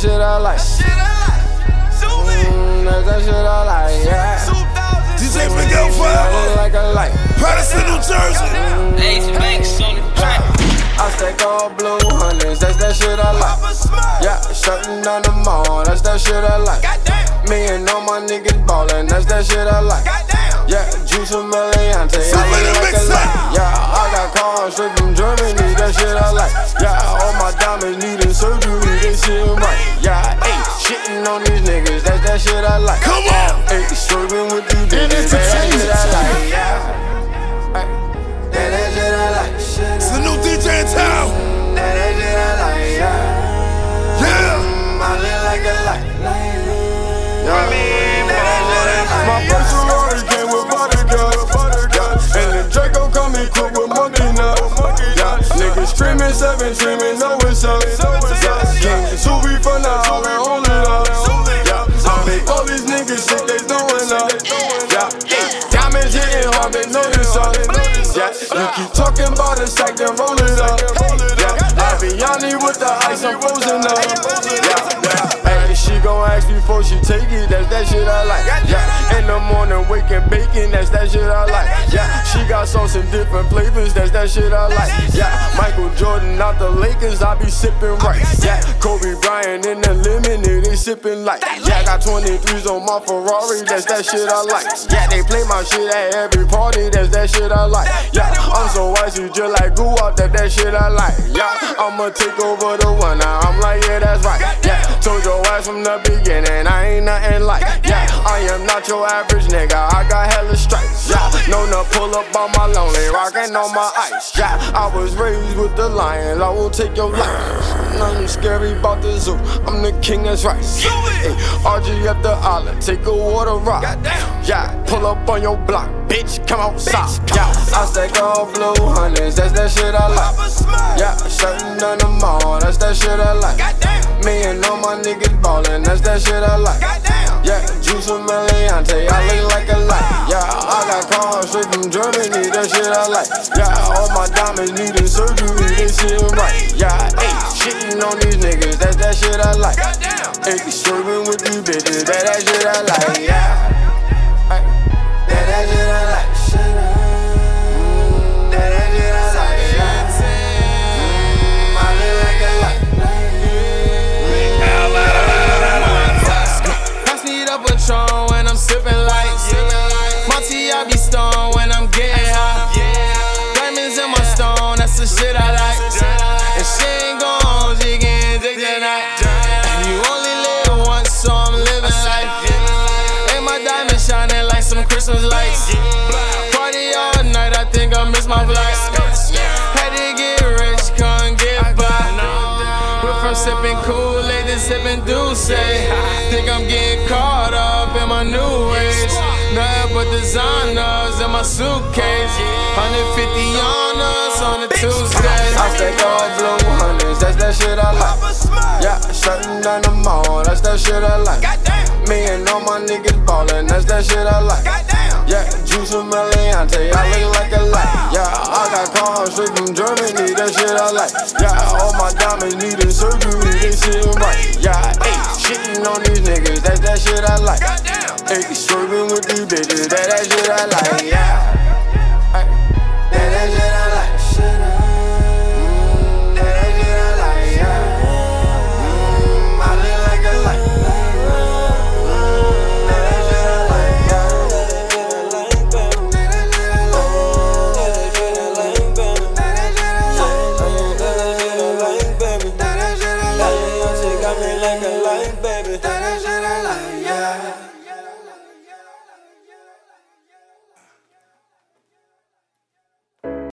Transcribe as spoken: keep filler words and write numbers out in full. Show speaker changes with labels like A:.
A: shit I like. Mm, that's that shit I like, yeah.
B: D J Miguel Forever,
A: like a light.
B: Patterson, New Jersey.
C: Ace Banks on the track.
A: I stack all blue hundreds, that's that shit I like. Yeah, shutting down the mall, that's that shit I like. Me and all my niggas ballin', that's that shit I like. Yeah, Juice and Meliante, I look like a light. Yeah, I got cars straight from Germany, that shit I like. Yeah, all my diamonds needin' surgery, they shittin' right. Yeah, ayy, shitting on these niggas, that's that shit I like.
B: Come on!
A: Ayy, swerving with these bitches, that's that shit I like. Yeah. That that shit I like.
B: It's the new D J in town.
A: That that shit I like, yeah.
B: Yeah.
A: I live like a light. My first Ferrari came with bodyguards, yeah. And the Draco come equipped with monkey nuts, yeah. Niggas screaming, seven screaming, know it's up, yeah. King Subi from the house and hold it up, yeah. I make all these niggas shit, they throwing up, yeah. Diamonds hitting hard, they know this up, yeah. You keep talking about the sack, then roll it up, yeah. Aviani with the ice, I'm frozen up, yeah. Hey, she gon' ask before she take it, that's that shit I like, yeah. In the morning, waking bacon, that's that shit I like, yeah. She got sauce in different flavors, that's that shit I like, yeah. Michael Jordan out the Lakers, I be sippin' right, yeah. Kobe Bryant in the lemonade, they sippin' light, yeah. Got twenty-threes on my Ferrari, that's that shit I like, yeah. They play my shit at every party, that's that shit I like, yeah. I'm so icy, just like goo out, that that shit I like, yeah. I'ma take over the one now, I'm like, yeah, that's right, yeah. Told your ass from the beginning, I ain't nothing like, yeah. I am not your average nigga, I got hella stripes, yeah. Known to pull up on my lonely, rockin' on my ice, yeah. I was raised with the lions, I will take your life. Nothing scary about the zoo, I'm the king, that's right. Hey, R G at the island, take a water rock, yeah. Pull up on your block, bitch, come outside, yeah. I stack all blue hundreds, that's that shit I like, yeah. Shutting down the mall, that's that shit I like. Me and all my niggas ballin', that's that shit I like. Yeah, Juice and Meliante, I look like a light. Yeah, I got cars straight from Germany, that shit I like. Yeah, all my diamonds needin' surgery, they shittin' right. Yeah, ayy, shitting on these niggas, that's that shit I like. Ayy, swerving with these bitches, that that shit I like. Yeah, ay, that that shit I like.
D: When I'm sippin' lights, Monty, I be stoned when I'm getting high. Diamonds in my stone, that's the shit I like. And she ain't gone, she can take the night. You only live once, so I'm living life. And my diamonds shining like some Christmas lights. Party all night, I think I miss my flight. Had to get rich, couldn't get by. We're from sippin' Kool-Aid to sippin' Douce. Think I'm getting caught up in my new ways. Nothing but designers in my suitcase. one fifty on us on a Tuesday.
A: I stack all blue hundreds, that's that shit I like. Yeah, shutting down the mall, that's that shit I like. Me and all my niggas ballin', that's that shit I like. Yeah, Juice and Meliante, I look like a light. Yeah, I got cars straight from Germany, that shit I like. Yeah, all my diamonds needin' surgery, they shittin' right. Yeah, ayy, shitting on these niggas, that's that shit I like. Ayy, swerving with these bitches, that that shit I like. Yeah.